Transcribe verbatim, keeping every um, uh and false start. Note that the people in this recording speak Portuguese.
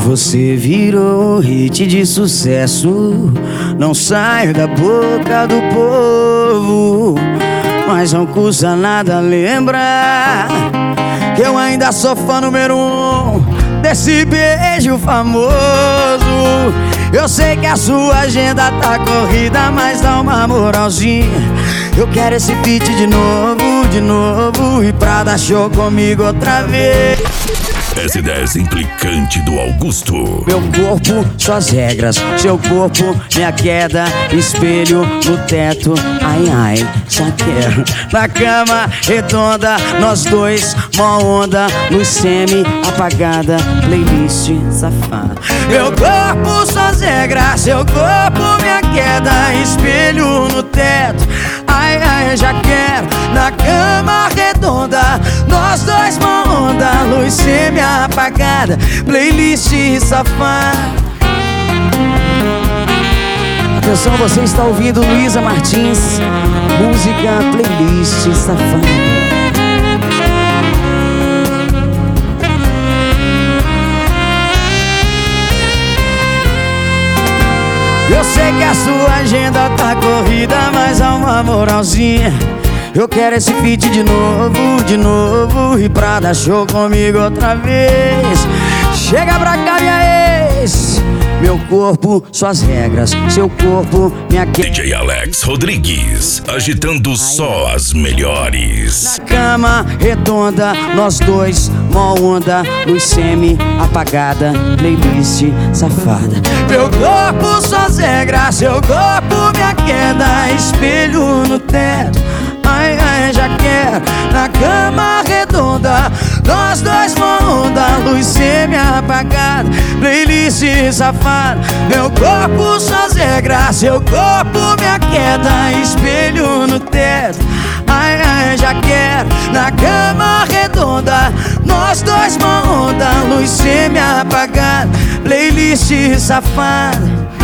Você virou hit de sucesso, não sai da boca do povo, mas não custa nada lembrar que eu ainda sou fã número um desse beijo famoso. Eu sei que a sua agenda tá corrida, mas dá uma moralzinha. Eu quero esse feat de novo, de novo, e pra dar show comigo outra vez. Essa ideia implicante do Augusto. Meu corpo, suas regras, seu corpo, minha queda, espelho no teto, ai ai, só quero. Na cama redonda, nós dois, mó onda, luz semi apagada, playlist safada. Meu corpo, suas regras, seu corpo, minha queda, espelho no teto, ai ai, já quero. Na cama redonda, nós dois, mó onda, luz semi apagada, playlist safada. Atenção, você está ouvindo Luísa Martins, música playlist safada. Eu sei que a sua agenda tá corrida, mas há uma moralzinha. Eu quero esse feat de novo, de novo, e pra dar show comigo outra vez. Chega pra cá, minha ex. Meu corpo, suas regras, seu corpo, minha que... D J Alex Rodrigues, agitando só as melhores. Na cama redonda, nós dois, mó onda, luz semi apagada, playlist safada. Meu corpo, suas regras, seu corpo, minha queda, espelho no teto, ai ai, já quero. Na cama redonda, nós dois, mó onda, luz semi apagada, playlist safada. Meu corpo, suas regras, seu corpo, minha queda, espelho no teto, ai ai, já quero. Na cama redonda, nós dois, mó onda, luz semi apagada, playlist safada.